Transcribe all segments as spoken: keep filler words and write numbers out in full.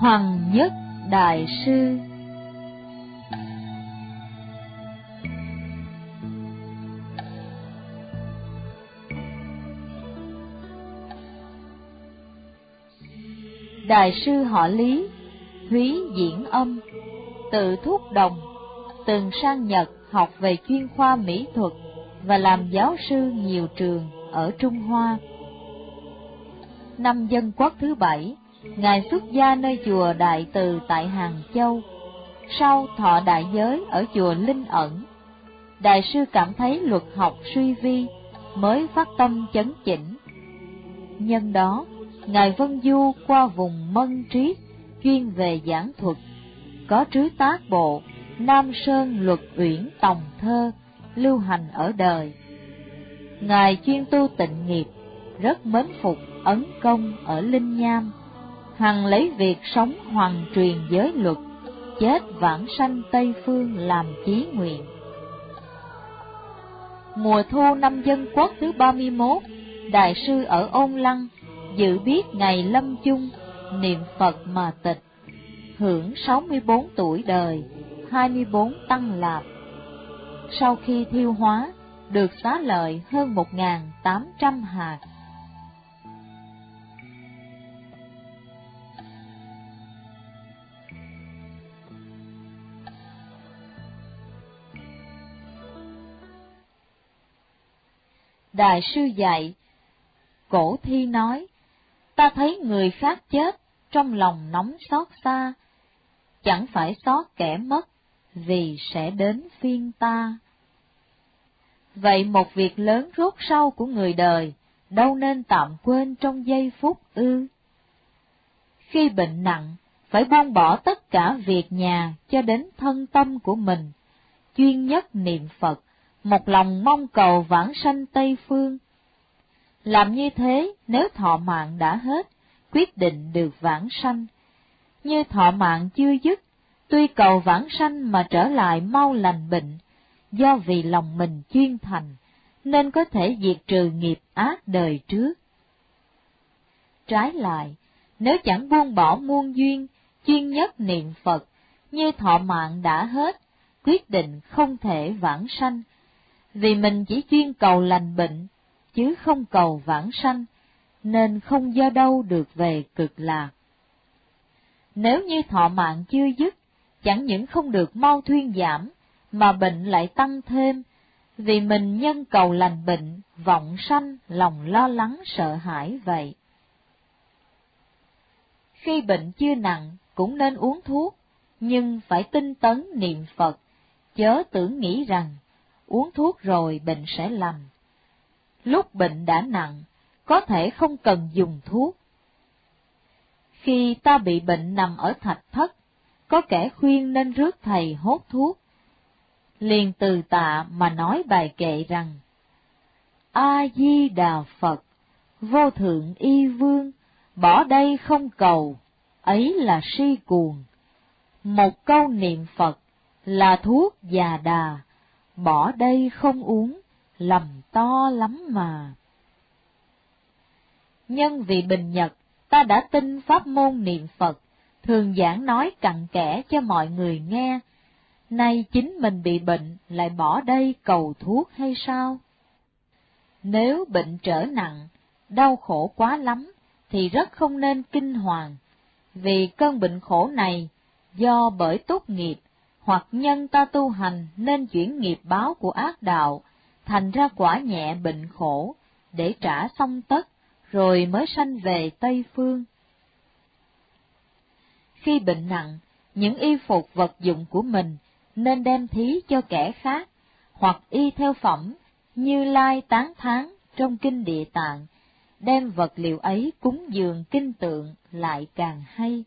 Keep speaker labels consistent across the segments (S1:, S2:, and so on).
S1: Hoàng Nhất Đại Sư. Đại sư họ Lý, Húy Diễn Âm, tự Thúc Đồng, từng sang Nhật học về chuyên khoa mỹ thuật và làm giáo sư nhiều trường ở Trung Hoa. Năm Dân Quốc thứ bảy, Ngài xuất gia nơi chùa Đại Từ tại Hàng Châu, sau thọ đại giới ở chùa Linh Ẩn. Đại sư cảm thấy luật học suy vi, mới phát tâm chấn chỉnh. Nhân đó, Ngài vân du qua vùng Mân Triết, chuyên về giảng thuật, có trứ tác bộ Nam Sơn Luật Uyển Tòng Thơ, lưu hành ở đời. Ngài chuyên tu tịnh nghiệp, rất mến phục Ấn Công ở Linh Nham, hằng lấy việc sống hoằng truyền giới luật, chết vãng sanh Tây Phương làm chí nguyện. Mùa thu năm Dân Quốc thứ ba mươi mốt, Đại sư ở Ôn Lăng, dự biết ngày lâm chung, niệm Phật mà tịch, hưởng sáu mươi bốn tuổi đời, hai mươi bốn tăng lạp. Sau khi thiêu hóa, được xá lợi hơn một nghìn tám trăm hạt. Đại sư dạy, Cổ Thi nói, ta thấy người khác chết, trong lòng nóng xót xa, chẳng phải xót kẻ mất, vì sẽ đến phiên ta. Vậy một việc lớn rốt rau của người đời, đâu nên tạm quên trong giây phút ư? Khi bệnh nặng, phải buông bỏ tất cả việc nhà cho đến thân tâm của mình, chuyên nhất niệm Phật, một lòng mong cầu vãng sanh Tây Phương. Làm như thế, nếu thọ mạng đã hết, quyết định được vãng sanh. Như thọ mạng chưa dứt, tuy cầu vãng sanh mà trở lại mau lành bệnh, do vì lòng mình chuyên thành, nên có thể diệt trừ nghiệp ác đời trước. Trái lại, nếu chẳng buông bỏ muôn duyên, chuyên nhất niệm Phật, như thọ mạng đã hết, quyết định không thể vãng sanh, vì mình chỉ chuyên cầu lành bệnh, chứ không cầu vãng sanh, nên không do đâu được về cực lạc. Nếu như thọ mạng chưa dứt, chẳng những không được mau thuyên giảm, mà bệnh lại tăng thêm, vì mình nhân cầu lành bệnh, vọng sanh, lòng lo lắng sợ hãi vậy. Khi bệnh chưa nặng, cũng nên uống thuốc, nhưng phải tinh tấn niệm Phật, chớ tưởng nghĩ rằng, uống thuốc rồi bệnh sẽ lành. Lúc bệnh đã nặng, có thể không cần dùng thuốc. Khi ta bị bệnh nằm ở thạch thất, có kẻ khuyên nên rước thầy hốt thuốc. Liền từ tạ mà nói bài kệ rằng, A-di-đà Phật, vô thượng y vương, bỏ đây không cầu, ấy là si cuồng. Một câu niệm Phật là thuốc già đà, bỏ đây không uống, lầm to lắm mà. Nhân vì bình nhật, ta đã tin pháp môn niệm Phật, thường giảng nói cặn kẽ cho mọi người nghe. Nay chính mình bị bệnh lại bỏ đây cầu thuốc hay sao? Nếu bệnh trở nặng, đau khổ quá lắm, thì rất không nên kinh hoàng, vì cơn bệnh khổ này do bởi tốt nghiệp, hoặc nhân ta tu hành nên chuyển nghiệp báo của ác đạo, thành ra quả nhẹ bệnh khổ, để trả xong tất, rồi mới sanh về Tây Phương. Khi bệnh nặng, những y phục vật dụng của mình nên đem thí cho kẻ khác, hoặc y theo phẩm Như Lai tán thán trong kinh Địa Tạng, đem vật liệu ấy cúng dường kinh tượng lại càng hay.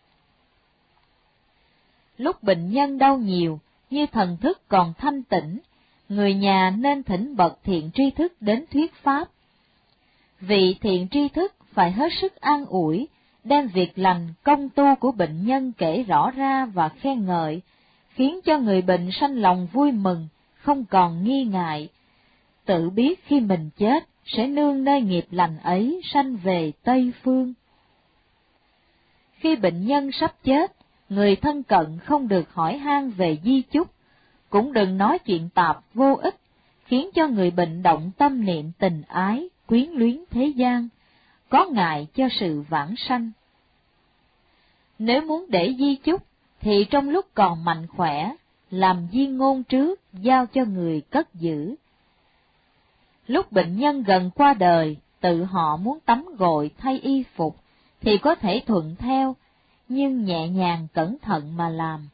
S1: Lúc bệnh nhân đau nhiều, như thần thức còn thanh tĩnh, người nhà nên thỉnh bậc thiện tri thức đến thuyết pháp. Vị thiện tri thức phải hết sức an ủi, đem việc lành công tu của bệnh nhân kể rõ ra và khen ngợi, khiến cho người bệnh sanh lòng vui mừng, không còn nghi ngại, tự biết khi mình chết sẽ nương nơi nghiệp lành ấy sanh về Tây Phương. Khi bệnh nhân sắp chết, người thân cận không được hỏi han về di chúc, cũng đừng nói chuyện tạp vô ích, khiến cho người bệnh động tâm niệm tình ái, quyến luyến thế gian, có ngại cho sự vãng sanh. Nếu muốn để di chúc, thì trong lúc còn mạnh khỏe, làm di ngôn trước, giao cho người cất giữ. Lúc bệnh nhân gần qua đời, tự họ muốn tắm gội thay y phục, thì có thể thuận theo, nhưng nhẹ nhàng cẩn thận mà làm.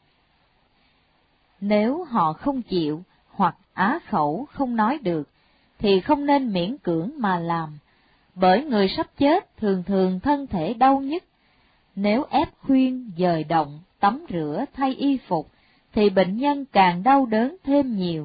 S1: Nếu họ không chịu, hoặc á khẩu không nói được, thì không nên miễn cưỡng mà làm, bởi người sắp chết thường thường thân thể đau nhức. Nếu ép khuyên, dời động, tắm rửa, thay y phục, thì bệnh nhân càng đau đớn thêm nhiều.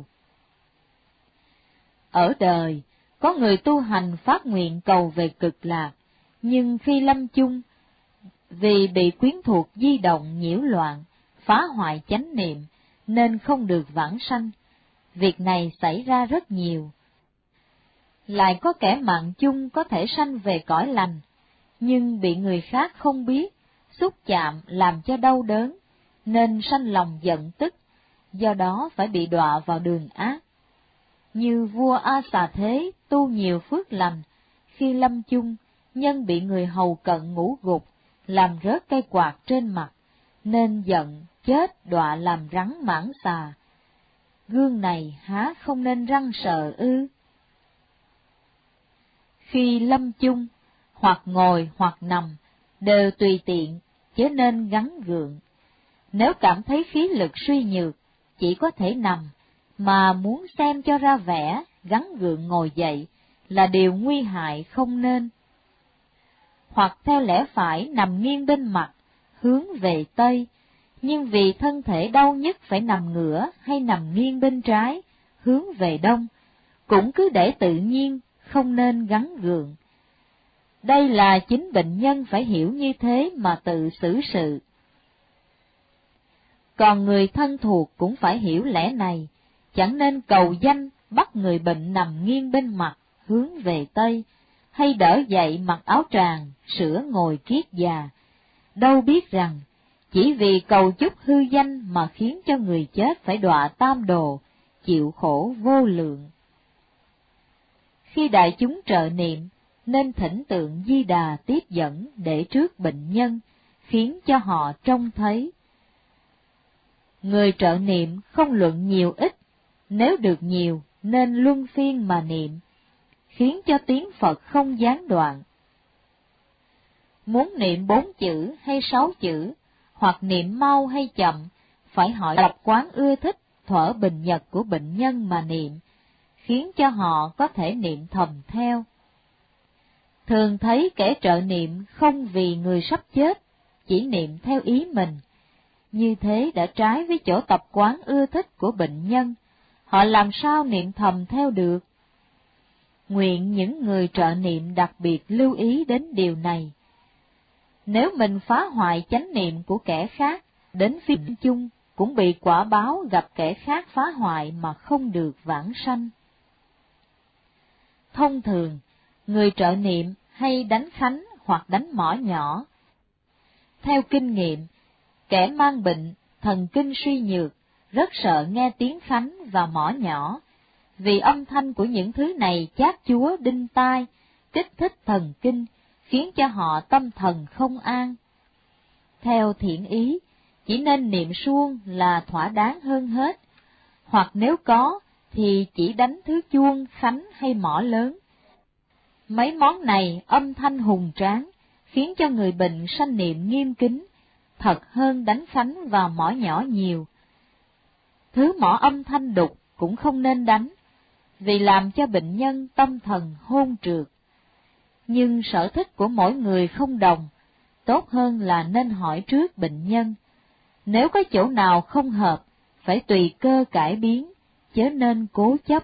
S1: Ở đời, có người tu hành phát nguyện cầu về cực lạc, nhưng khi lâm chung, vì bị quyến thuộc di động nhiễu loạn, phá hoại chánh niệm, nên không được vãng sanh. Việc này xảy ra rất nhiều. Lại có kẻ mạng chung có thể sanh về cõi lành, nhưng bị người khác không biết, xúc chạm làm cho đau đớn, nên sanh lòng giận tức, do đó phải bị đọa vào đường ác. Như vua A Xà Thế tu nhiều phước lành, khi lâm chung, nhân bị người hầu cận ngũ gục, làm rớt cây quạt trên mặt, nên giận, chết đọa làm rắn mãng xà. Gương này há không nên răng sợ ư? Khi lâm chung, hoặc ngồi hoặc nằm, đều tùy tiện, chớ nên gắn gượng. Nếu cảm thấy khí lực suy nhược, chỉ có thể nằm, mà muốn xem cho ra vẻ, gắn gượng ngồi dậy, là điều nguy hại không nên. Hoặc theo lẽ phải nằm nghiêng bên mặt, hướng về Tây, nhưng vì thân thể đau nhức phải nằm ngửa hay nằm nghiêng bên trái, hướng về Đông, cũng cứ để tự nhiên, không nên gắn gượng. Đây là chính bệnh nhân phải hiểu như thế mà tự xử sự. Còn người thân thuộc cũng phải hiểu lẽ này, chẳng nên cầu danh bắt người bệnh nằm nghiêng bên mặt, hướng về Tây, hay đỡ dậy mặc áo tràng, sửa ngồi kiết già. Đâu biết rằng, chỉ vì cầu chúc hư danh mà khiến cho người chết phải đọa tam đồ, chịu khổ vô lượng. Khi đại chúng trợ niệm, nên thỉnh tượng Di Đà tiếp dẫn để trước bệnh nhân, khiến cho họ trông thấy. Người trợ niệm không luận nhiều ít, nếu được nhiều nên luân phiên mà niệm, khiến cho tiếng Phật không gián đoạn. Muốn niệm bốn chữ hay sáu chữ, hoặc niệm mau hay chậm, phải hỏi tập quán ưa thích, thuở bình nhật của bệnh nhân mà niệm, khiến cho họ có thể niệm thầm theo. Thường thấy kẻ trợ niệm không vì người sắp chết, chỉ niệm theo ý mình. Như thế đã trái với chỗ tập quán ưa thích của bệnh nhân, họ làm sao niệm thầm theo được? Nguyện những người trợ niệm đặc biệt lưu ý đến điều này. Nếu mình phá hoại chánh niệm của kẻ khác, đến phía chung cũng bị quả báo gặp kẻ khác phá hoại mà không được vãng sanh. Thông thường, người trợ niệm hay đánh khánh hoặc đánh mõ nhỏ. Theo kinh nghiệm, kẻ mang bệnh, thần kinh suy nhược, rất sợ nghe tiếng khánh và mõ nhỏ, vì âm thanh của những thứ này chát chúa đinh tai, kích thích thần kinh, khiến cho họ tâm thần không an. Theo thiện ý, chỉ nên niệm suông là thỏa đáng hơn hết, hoặc nếu có thì chỉ đánh thứ chuông, khánh hay mõ lớn. Mấy món này âm thanh hùng tráng, khiến cho người bệnh sanh niệm nghiêm kính, thật hơn đánh khánh và mõ nhỏ nhiều. Thứ mõ âm thanh đục cũng không nên đánh, vì làm cho bệnh nhân tâm thần hôn trượt. Nhưng sở thích của mỗi người không đồng, tốt hơn là nên hỏi trước bệnh nhân. Nếu có chỗ nào không hợp, phải tùy cơ cải biến, chớ nên cố chấp.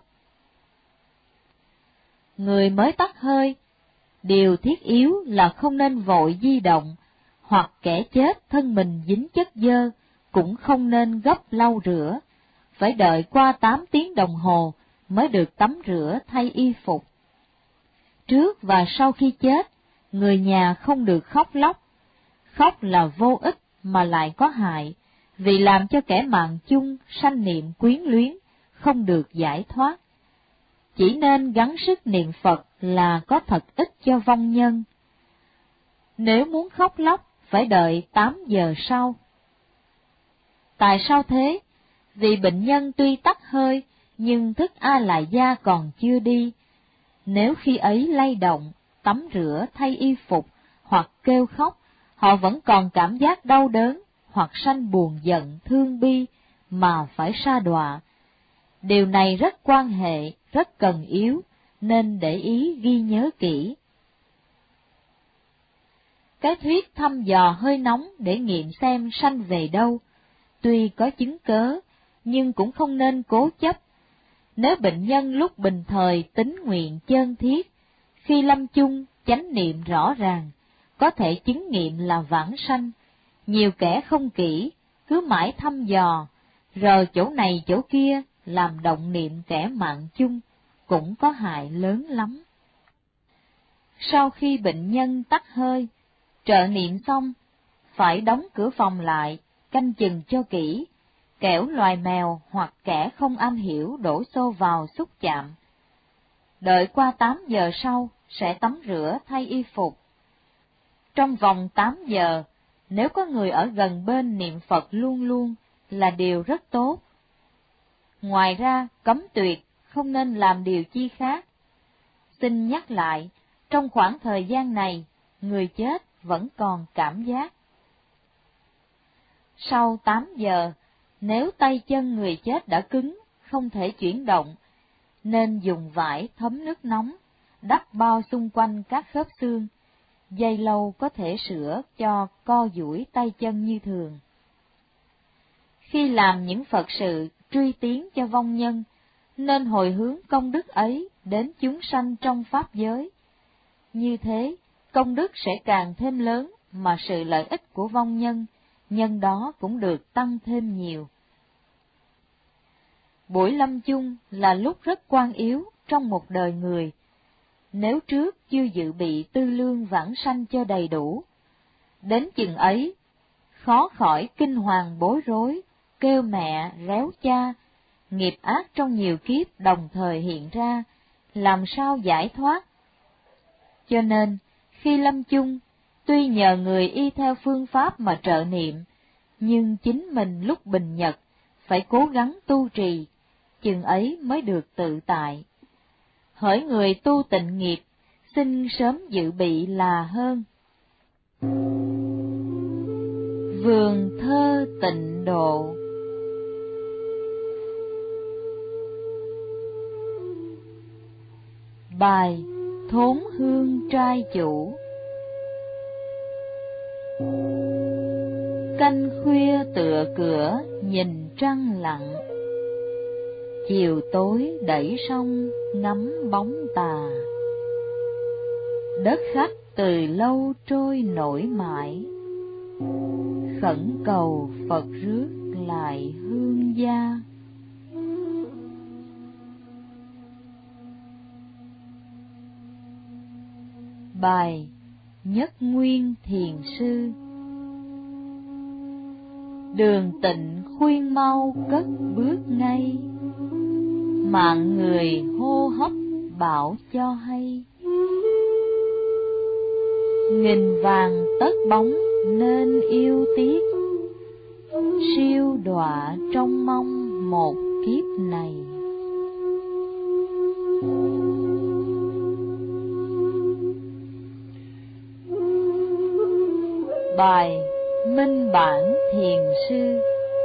S1: Người mới tắt hơi, điều thiết yếu là không nên vội di động, hoặc kẻ chết thân mình dính chất dơ, cũng không nên gấp lau rửa, phải đợi qua tám tiếng đồng hồ mới được tắm rửa thay y phục. Trước và sau khi chết, người nhà không được khóc lóc, Khóc là vô ích mà lại có hại, vì làm cho kẻ mạng chung sanh niệm quyến luyến, không được giải thoát. Chỉ nên gắng sức niệm Phật là có thật ích cho vong nhân. Nếu muốn khóc lóc, phải đợi tám giờ sau. Tại sao thế? Vì bệnh nhân tuy tắt hơi, nhưng thức A Lại Gia còn chưa đi. Nếu khi ấy lay động, tắm rửa, thay y phục, hoặc kêu khóc, họ vẫn còn cảm giác đau đớn, hoặc sanh buồn giận, thương bi, mà phải sa đọa. Điều này rất quan hệ, rất cần yếu, nên để ý ghi nhớ kỹ. Cái thuyết thăm dò hơi nóng để nghiệm xem sanh về đâu, tuy có chứng cớ, nhưng cũng không nên cố chấp. Nếu bệnh nhân lúc bình thời tín nguyện chân thiết, khi lâm chung chánh niệm rõ ràng, có thể chứng nghiệm là vãng sanh. Nhiều kẻ không kỹ, cứ mãi thăm dò, rờ chỗ này chỗ kia, làm động niệm kẻ mạng chung, cũng có hại lớn lắm. Sau khi bệnh nhân tắt hơi, trợ niệm xong, phải đóng cửa phòng lại, canh chừng cho kỹ, kẻo loài mèo hoặc kẻ không am hiểu đổ xô vào xúc chạm. Đợi qua tám giờ sau, sẽ tắm rửa thay y phục. Trong vòng tám giờ, nếu có người ở gần bên niệm Phật luôn luôn, là điều rất tốt. Ngoài ra, cấm tuyệt, không nên làm điều chi khác. Xin nhắc lại, trong khoảng thời gian này, người chết vẫn còn cảm giác. Sau tám giờ, nếu tay chân người chết đã cứng, không thể chuyển động, nên dùng vải thấm nước nóng, đắp bao xung quanh các khớp xương. Giây lâu có thể sửa cho co duỗi tay chân như thường. Khi làm những Phật sự truy tiến cho vong nhân, nên hồi hướng công đức ấy đến chúng sanh trong Pháp giới. Như thế, công đức sẽ càng thêm lớn, mà sự lợi ích của vong nhân, nhân đó cũng được tăng thêm nhiều. Buổi lâm chung là lúc rất quan yếu trong một đời người. Nếu trước chưa dự bị tư lương vãng sanh cho đầy đủ, đến chừng ấy, khó khỏi kinh hoàng bối rối, kêu mẹ, réo cha, nghiệp ác trong nhiều kiếp đồng thời hiện ra, làm sao giải thoát? Cho nên, khi lâm chung, tuy nhờ người y theo phương pháp mà trợ niệm, nhưng chính mình lúc bình nhật, phải cố gắng tu trì, chừng ấy mới được tự tại. Hỡi người tu tịnh nghiệp, xin sớm dự bị là hơn. Vườn thơ tịnh độ. Bài Thốn hương trai chủ. Canh khuya tựa cửa nhìn trăng lặng, chiều tối đẩy sông ngắm bóng tà. Đất khách từ lâu trôi nổi mãi, khẩn cầu Phật rước lại hương gia. Bài Nhất Nguyên Thiền Sư. Đường tịnh khuyên mau cất bước ngay, mạng người hô hấp bảo cho hay. Nghìn vàng tất bóng nên yêu tiếc, siêu đọa trong mong một kiếp này. Bài Minh Bản Thiền Sư.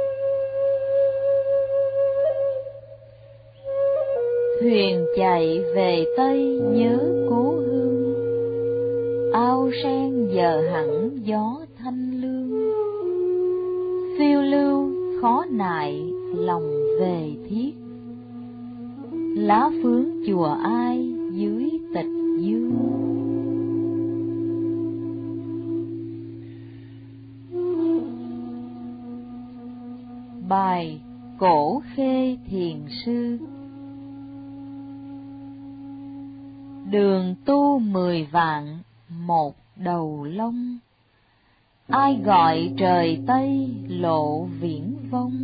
S1: Thuyền chạy về Tây nhớ cố hương, ao sen giờ hẳn gió thanh lương. Phiêu lưu khó nại lòng về thiết, lá phướng chùa ai dưới tịch dương. Bài Cổ Khê Thiền Sư. Đường tu mười vạn một đầu lông, ai gọi trời Tây lộ viễn vông.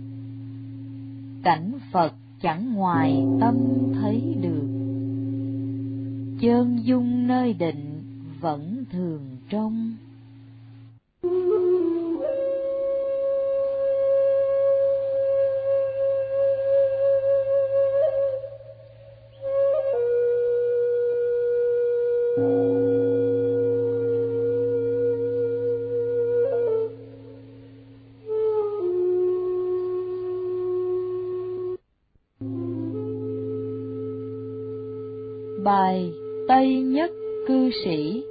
S1: Cảnh Phật chẳng ngoài tâm thấy được, chơn dung nơi định vẫn thường trông. Bài Tây Nhất Cư Sĩ.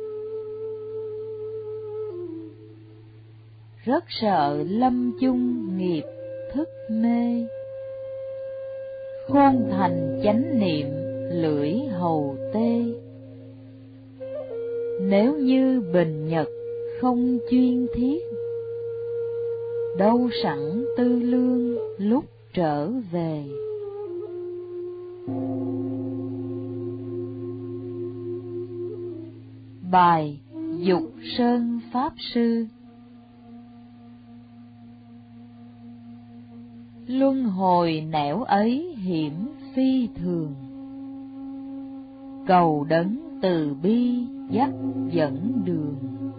S1: Rất sợ lâm chung nghiệp thức mê, khôn thành chánh niệm lưỡi hầu tê. Nếu như bình nhật không chuyên thiết, đâu sẵn tư lương lúc trở về. Bài Dục Sơn Pháp Sư. Luân hồi nẻo ấy hiểm phi thường, cầu đấng từ bi dắt dẫn đường.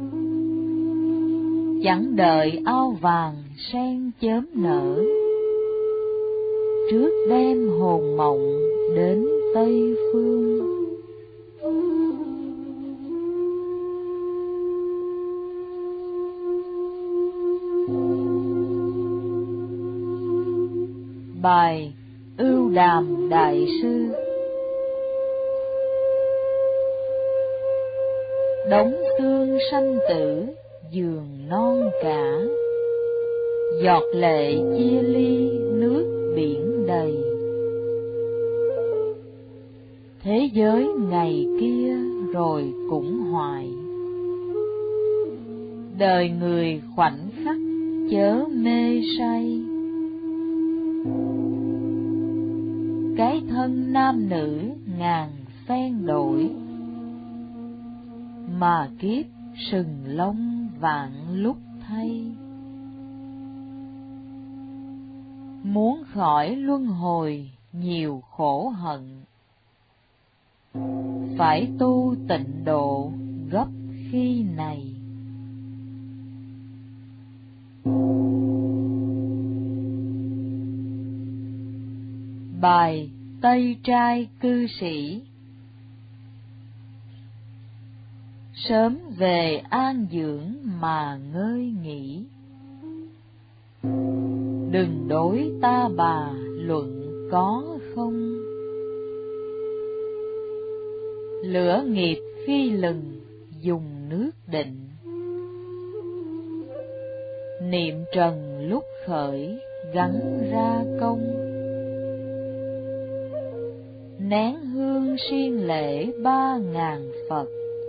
S1: Chẳng đợi ao vàng sen chớm nở, trước đem hồn mộng đến Tây Phương. Bài Ưu Đàm Đại Sư. Đống tương sanh tử giường non cả, giọt lệ chia ly nước biển đầy. Thế giới ngày kia rồi cũng hoài, đời người khoảnh khắc chớ mê say. Cái thân nam nữ ngàn phen đổi, mà kiếp sừng lông vạn lúc thay. Muốn khỏi luân hồi nhiều khổ hận, phải tu tịnh độ gấp khi này. Bài Tây Trai Cư Sĩ. Sớm về an dưỡng mà ngơi nghỉ, đừng đối ta bà luận có không. Lửa nghiệp phi lừng dùng nước định, niệm trần lúc khởi gắn ra công. Nén hương siêng lễ ba ngàn Phật,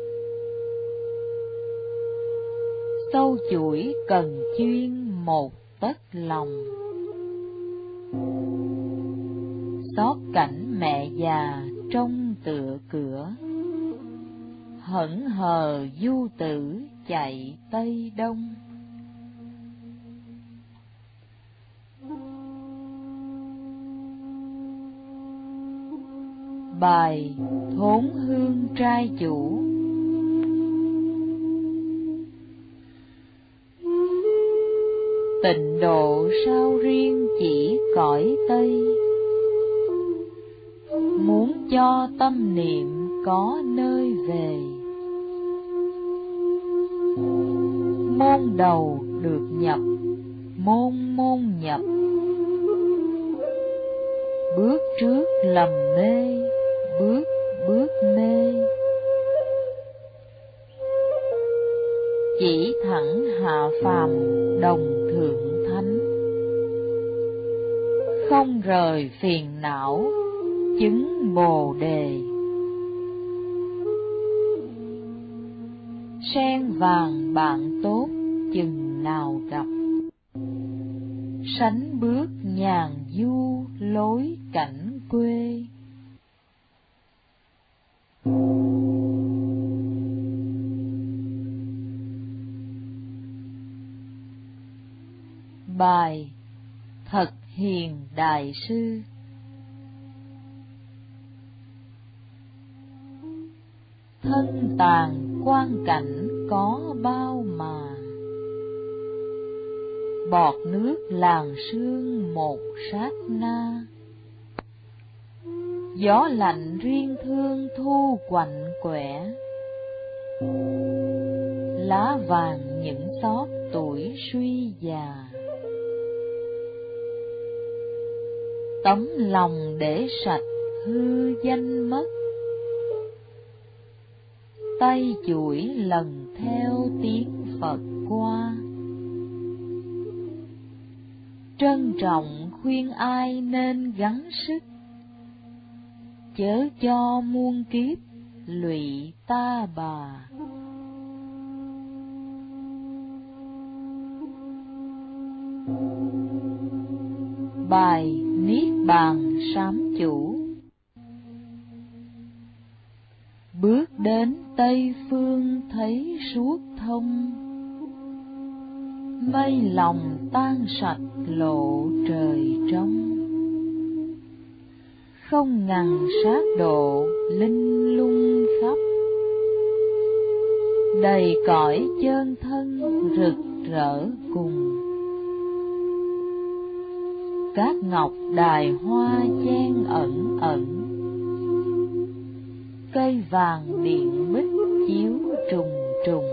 S1: sâu chuỗi cần chuyên một tấc lòng. Xót cảnh mẹ già trong tựa cửa, hững hờ du tử chạy Tây Đông. Bài Thốn Hương Trai Chủ. Tịnh độ sao riêng chỉ cõi Tây, muốn cho tâm niệm có nơi về. Môn đầu được nhập, môn môn nhập, bước trước lầm mê, bước bước mê. Chỉ thẳng hạ phàm đồng thượng thánh, không rời phiền não chứng Bồ Đề. Sen vàng bạn tốt chừng nào gặp, sánh bước nhàn du lối cảnh quê. Bài Thật Hiền Đại Sư. Thân tàn quan cảnh có bao mà, bọt nước làn sương một sát na. Gió lạnh riêng thương thu quạnh quẻ, lá vàng những xót tuổi suy già. Tấm lòng để sạch hư danh mất, tay duỗi lần theo tiếng Phật qua. Trân trọng khuyên ai nên gắng sức, chớ cho muôn kiếp lụy ta bà. Bài Niết Bàn Sám Chủ. Bước đến Tây Phương thấy suốt thông, mây lòng tan sạch lộ trời trong. Không ngần sát độ linh lung khắp, đầy cõi chân thân rực rỡ cùng. Các ngọc đài hoa chen ẩn ẩn, cây vàng điện bích chiếu trùng trùng.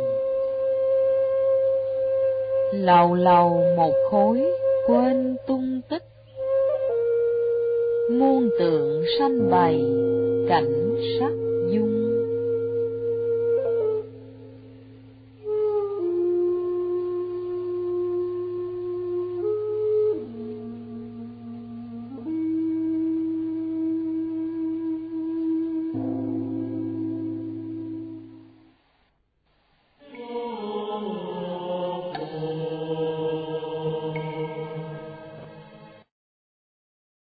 S1: Lầu lầu một khối quên tung tích, muôn tượng sanh bày cảnh sắc dung.